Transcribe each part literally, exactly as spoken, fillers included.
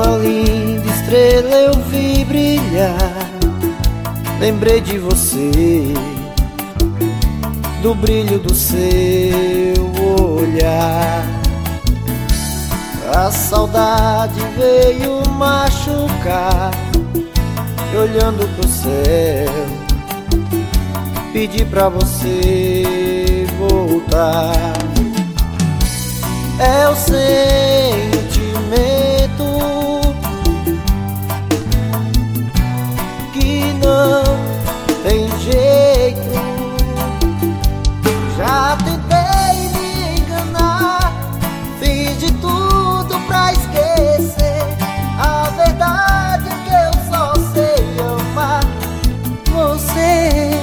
Uma linda estrela eu vi brilhar, lembrei de você, do brilho do seu olhar. A saudade veio machucar, e olhando pro céu pedi pra você voltar. É o sentimento que não tem jeito. Já tentei me enganar, fiz de tudo pra esquecer. A verdade é que eu só sei amar você.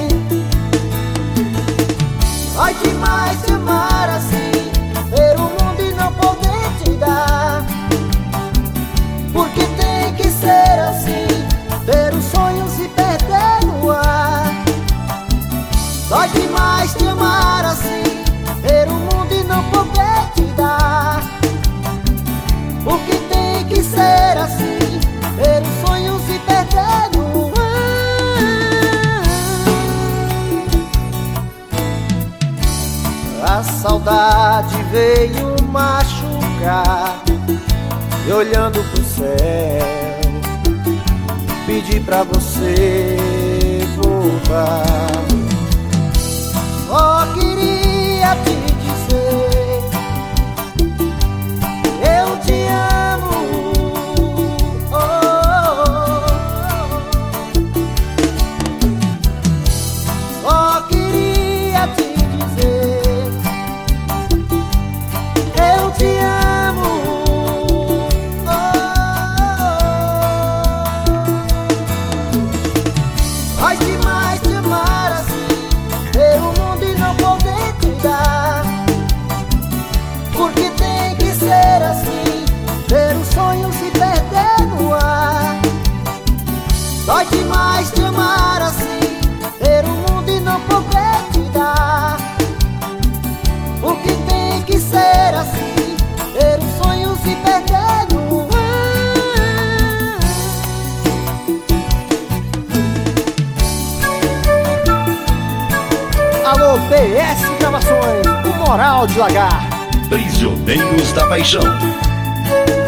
Ai, demais te amar assim, ver o mundo e não poder te dar. Porque tem que ser assim, ter os sonhos e perder no ar. Dói demais te amar assim, ver o mundo e não poder te dar. Porque tem que ser assim, ter os sonhos e perder no ar. A saudade veio machucar, e olhando pro céu pedi pra você voltar. Só queria te dizer, eu te amo. Oh, oh, oh. Só queria te dizer, eu te amo. Oh, oh, oh. Ai, demais te amar assim, ver o mundo e não poder te dar. Porque tem que ser assim, ter os sonhos e perder no ar. Dói demais te amar assim, ter o mundo e não poder te dar. Porque tem que ser assim, ter os sonhos e perder no ar. Alô, B S Gravações, o Moral de Lagar. Prisioneiros da Paixão.